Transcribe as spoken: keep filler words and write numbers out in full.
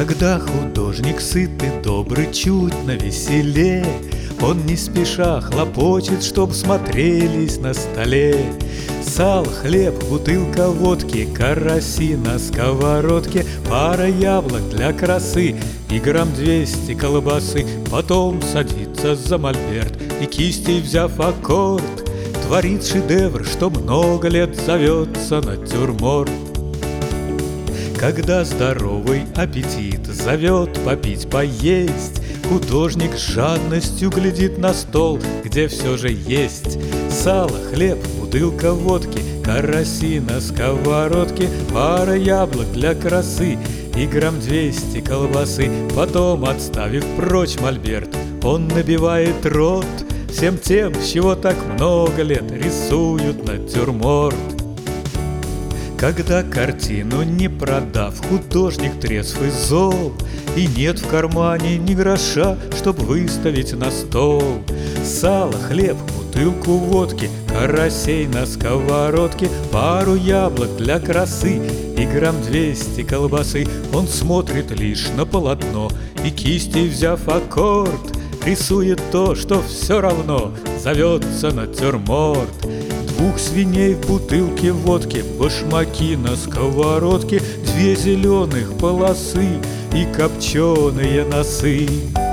Когда художник сытый, добрый, чуть навеселе, он не спеша хлопочет, чтоб смотрелись на столе. Сало, хлеб, бутылка водки, караси на сковородке, пара яблок для красы и грамм двести колбасы. Потом садится за мольберт и кистей взяв аккорд, творит шедевр, что много лет зовется натюрморт. Когда здоровый аппетит зовет попить, поесть, художник с жадностью глядит на стол, где все же есть сало, хлеб, бутылка водки, караси на сковородке, пара яблок для красы и грамм двести колбасы. Потом, отставив прочь мольберт, он набивает рот всем тем, чего так много лет рисуют натюрморт. Когда картину не продав, художник трезв и зол, и нет в кармане ни гроша, чтоб выставить на стол. Сало, хлеб, бутылку водки, карасей на сковородке, пару яблок для красы и грамм двести колбасы. Он смотрит лишь на полотно и кистей взяв аккорд, рисует то, что все равно зовется натюрморт. Двух свиней в бутылке водки, башмаки на сковородке, две зеленых полосы и копченые носы.